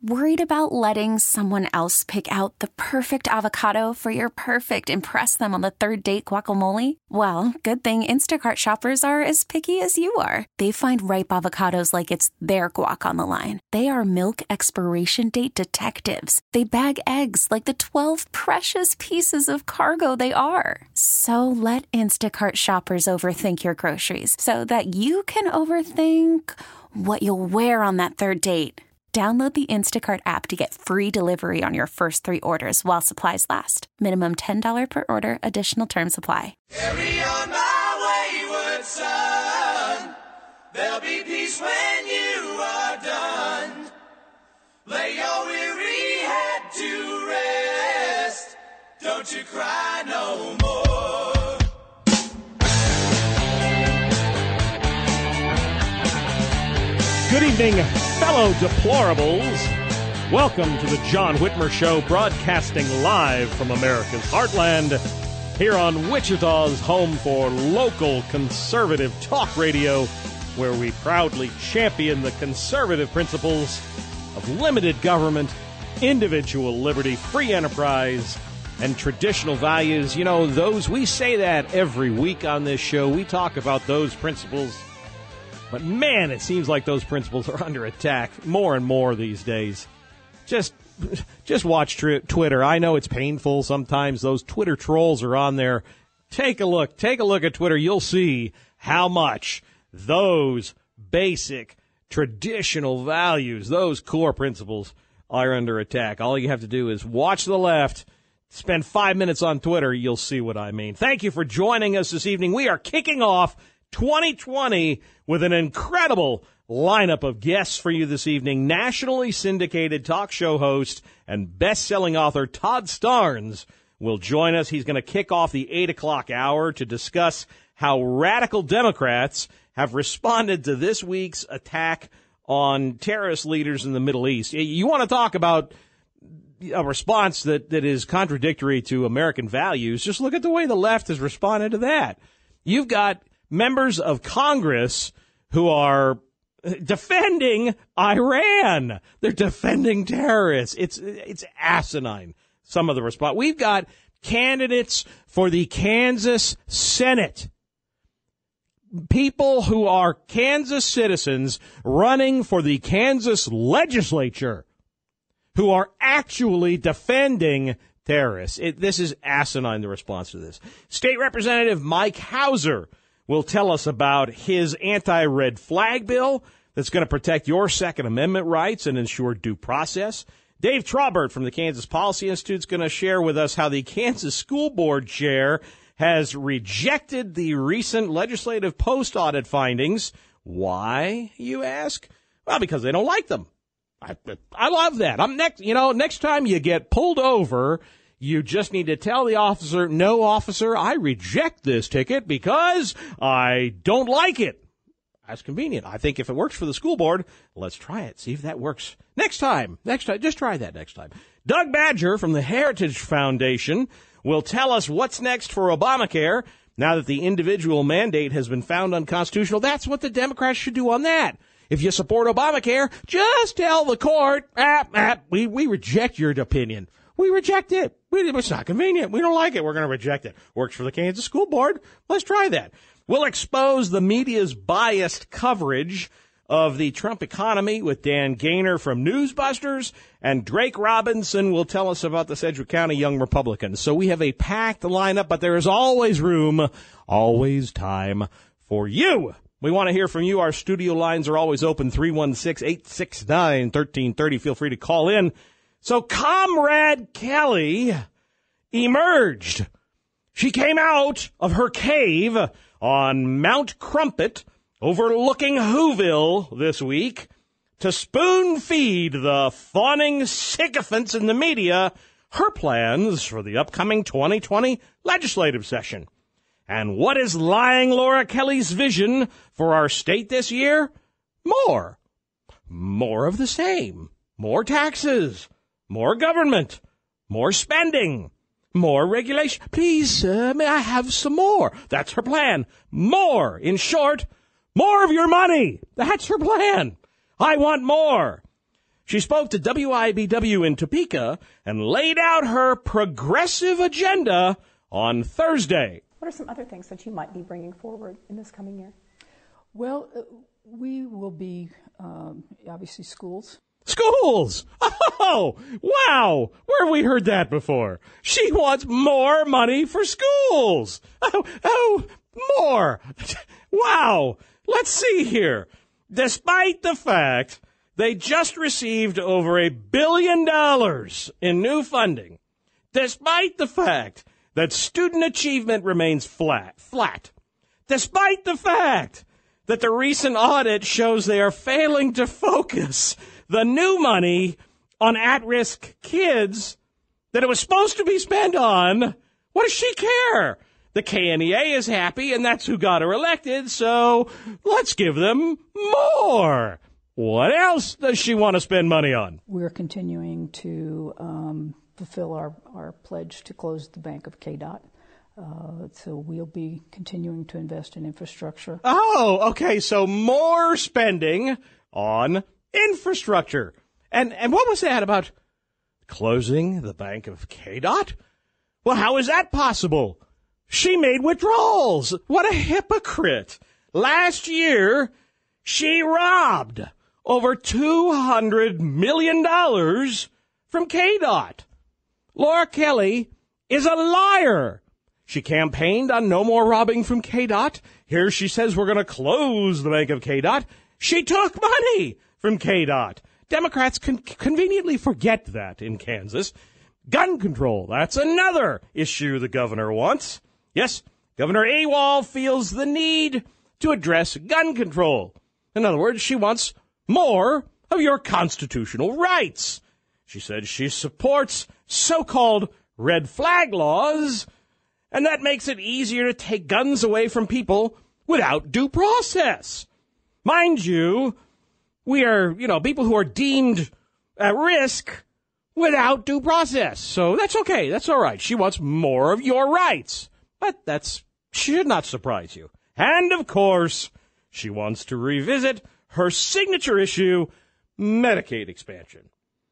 Worried about letting someone else pick out the perfect avocado for your perfect impress them on the third date guacamole? Well, good thing Instacart shoppers are as picky as you are. They find ripe avocados like it's their guac on the line. They are milk expiration date detectives. They bag eggs like the 12 precious pieces of cargo they are. So let Instacart shoppers overthink your groceries so that you can overthink what you'll wear on that third date. Download the Instacart app to get free delivery on your first 3 orders while supplies last. Minimum $10 per order. Additional terms apply. Carry on my wayward son. There'll be peace when you are done. Lay your weary head to rest. Don't you cry no more. Good evening, fellow deplorables. Welcome to the John Whitmer Show, broadcasting live from America's heartland, here on Wichita's home for local conservative talk radio, where we proudly champion the conservative principles of limited government, individual liberty, free enterprise, and traditional values. You know, those, we say that every week on this show. We talk about those principles. But man, it seems like those principles are under attack more and more these days. Just watch Twitter. I know it's painful sometimes. Those Twitter trolls are on there. Take a look at Twitter. You'll see how much those basic traditional values, those core principles, are under attack. All you have to do is watch the left, spend 5 minutes on Twitter. You'll see what I mean. Thank you for joining us this evening. We are kicking off 2020 with an incredible lineup of guests for you this evening. Nationally syndicated talk show host and best-selling author Todd Starnes will join us. He's going to kick off the 8 o'clock hour to discuss how radical Democrats have responded to this week's attack on terrorist leaders in the Middle East. You want to talk about a response that is contradictory to American values? Just look at the way the left has responded to that. You've got members of Congress who are defending Iran. They're defending terrorists. It's asinine, some of the response. We've got candidates for the Kansas Senate, people who are Kansas citizens running for the Kansas legislature, who are actually defending terrorists. This is asinine, the response to this. State Representative Mike Hauser will tell us about his anti-red flag bill that's going to protect your Second Amendment rights and ensure due process. Dave Trabert from the Kansas Policy Institute is going to share with us how the Kansas School Board chair has rejected the recent legislative post-audit findings. Why, you ask? Well, because they don't like them. I love that. Next time you get pulled over, you just need to tell the officer, no, officer, I reject this ticket because I don't like it. That's convenient. I think if it works for the school board, let's try it. See if that works next time. Just try that next time. Doug Badger from the Heritage Foundation will tell us what's next for Obamacare now that the individual mandate has been found unconstitutional. That's what the Democrats should do on that. If you support Obamacare, just tell the court, we reject your opinion. We reject it. It's not convenient. We don't like it. We're going to reject it. Works for the Kansas School Board. Let's try that. We'll expose the media's biased coverage of the Trump economy with Dan Gaynor from Newsbusters, and Drake Robinson will tell us about the Sedgwick County Young Republicans. So we have a packed lineup, but there is always room, always time for you. We want to hear from you. Our studio lines are always open, 316-869-1330. Feel free to call in. So Comrade Kelly emerged. She came out of her cave on Mount Crumpet overlooking Whoville this week to spoon-feed the fawning sycophants in the media her plans for the upcoming 2020 legislative session. And what is lying Laura Kelly's vision for our state this year? More of the same. More taxes. More government, more spending, more regulation. Please, sir, may I have some more? That's her plan. More. In short, more of your money. That's her plan. I want more. She spoke to WIBW in Topeka and laid out her progressive agenda on Thursday. What are some other things that you might be bringing forward in this coming year? Well, we will be, obviously, schools. Schools! Oh, wow! Where have we heard that before? She wants more money for schools! Oh, more! Wow! Let's see here. Despite the fact they just received over $1 billion in new funding, despite the fact that student achievement remains flat, despite the fact that the recent audit shows they are failing to focus the new money on at-risk kids that it was supposed to be spent on, what does she care? The KNEA is happy, and that's who got her elected, so let's give them more. What else does she want to spend money on? We're continuing to fulfill our pledge to close the Bank of KDOT. So we'll be continuing to invest in infrastructure. Oh, okay, so more spending on infrastructure. And what was that about closing the Bank of KDOT? Well, how is that possible? She made withdrawals. What a hypocrite. Last year, she robbed over $200 million from KDOT. Laura Kelly is a liar. She campaigned on no more robbing from KDOT. Here she says we're going to close the Bank of KDOT. She took money from KDOT. Democrats conveniently forget that in Kansas. Gun control, that's another issue the governor wants. Yes, Governor Awol feels the need to address gun control. In other words, she wants more of your constitutional rights. She said she supports so-called red flag laws, and that makes it easier to take guns away from people without due process. Mind you, we are, people who are deemed at risk without due process. So that's okay. That's all right. She wants more of your rights. But that should not surprise you. And, of course, she wants to revisit her signature issue, Medicaid expansion.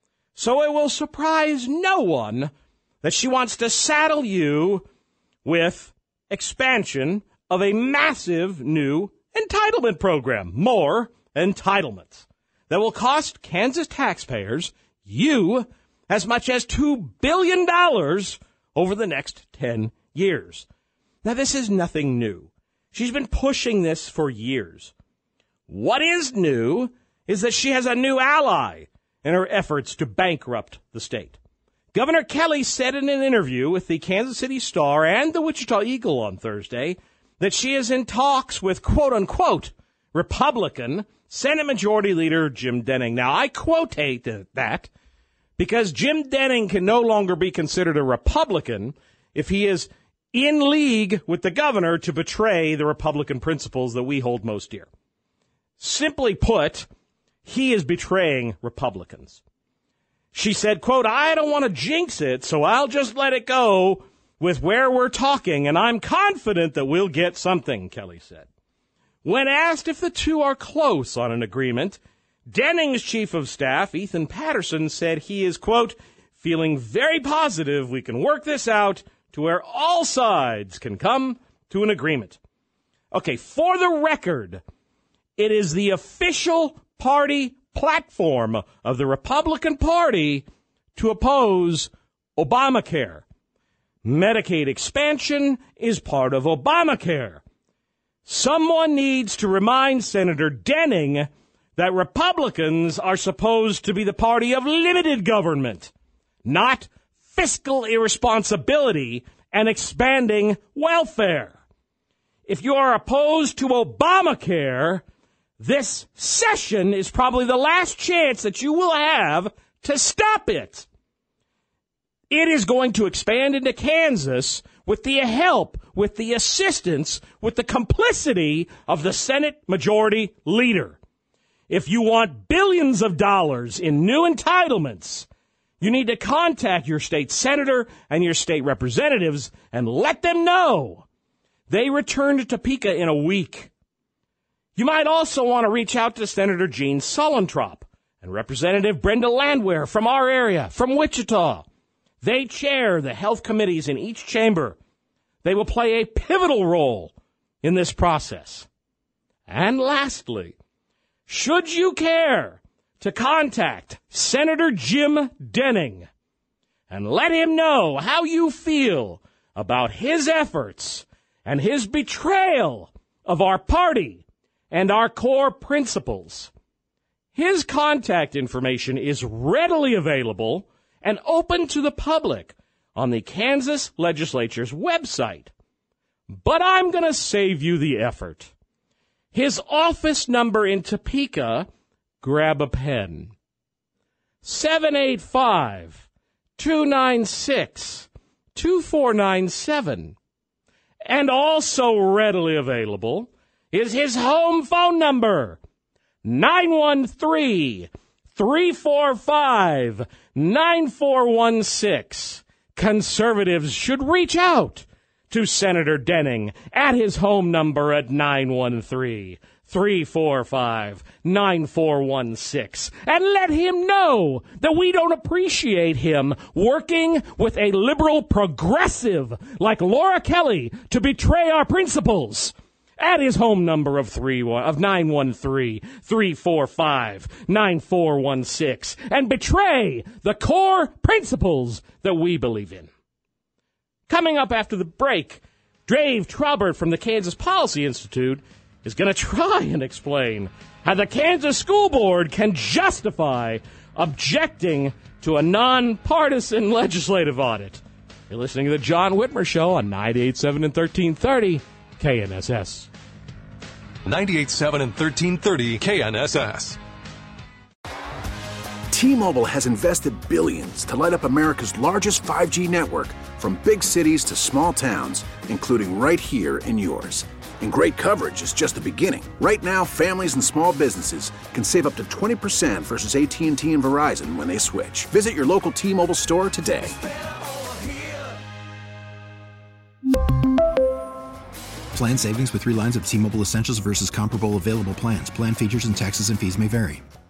So it will surprise no one that she wants to saddle you with expansion of a massive new entitlement program, more entitlements, that will cost Kansas taxpayers, you, as much as $2 billion over the next 10 years. Now, this is nothing new. She's been pushing this for years. What is new is that she has a new ally in her efforts to bankrupt the state. Governor Kelly said in an interview with the Kansas City Star and the Wichita Eagle on Thursday that she is in talks with, quote-unquote, Republican Senate Majority Leader Jim Denning. Now, I quotate that because Jim Denning can no longer be considered a Republican if he is in league with the governor to betray the Republican principles that we hold most dear. Simply put, he is betraying Republicans. She said, quote, I don't want to jinx it, so I'll just let it go with where we're talking, and I'm confident that we'll get something, Kelly said. When asked if the two are close on an agreement, Denning's chief of staff, Ethan Patterson, said he is, quote, feeling very positive we can work this out to where all sides can come to an agreement. Okay, for the record, it is the official party platform of the Republican Party to oppose Obamacare. Medicaid expansion is part of Obamacare. Someone needs to remind Senator Denning that Republicans are supposed to be the party of limited government, not fiscal irresponsibility and expanding welfare. If you are opposed to Obamacare, this session is probably the last chance that you will have to stop it. It is going to expand into Kansas with the help, with the assistance, with the complicity of the Senate Majority Leader. If you want billions of dollars in new entitlements, you need to contact your state senator and your state representatives and let them know. They return to Topeka in a week. You might also want to reach out to Senator Gene Suellentrop and Representative Brenda Landwehr from our area, from Wichita. They chair the health committees in each chamber. They will play a pivotal role in this process. And lastly, should you care to contact Senator Jim Denning and let him know how you feel about his efforts and his betrayal of our party and our core principles, his contact information is readily available and open to the public on the Kansas Legislature's website. But I'm going to save you the effort. His office number in Topeka, grab a pen, 785-296-2497. And also readily available is his home phone number, 913-345-9416. Conservatives should reach out to Senator Denning at his home number at 913-345-9416 and let him know that we don't appreciate him working with a liberal progressive like Laura Kelly to betray our principles. At his home number of 913-345-9416 and betray the core principles that we believe in. Coming up after the break, Dave Traubert from the Kansas Policy Institute is going to try and explain how the Kansas School Board can justify objecting to a nonpartisan legislative audit. You're listening to the John Whitmer Show on 98.7 and 1330 KNSS. 98.7 and 1330 KNSS. T-Mobile has invested billions to light up America's largest 5G network, from big cities to small towns, including right here in yours. And great coverage is just the beginning. Right now, families and small businesses can save up to 20% versus AT&T and Verizon when they switch. Visit your local T-Mobile store today. Plan savings with 3 lines of T-Mobile Essentials versus comparable available plans. Plan features and taxes and fees may vary.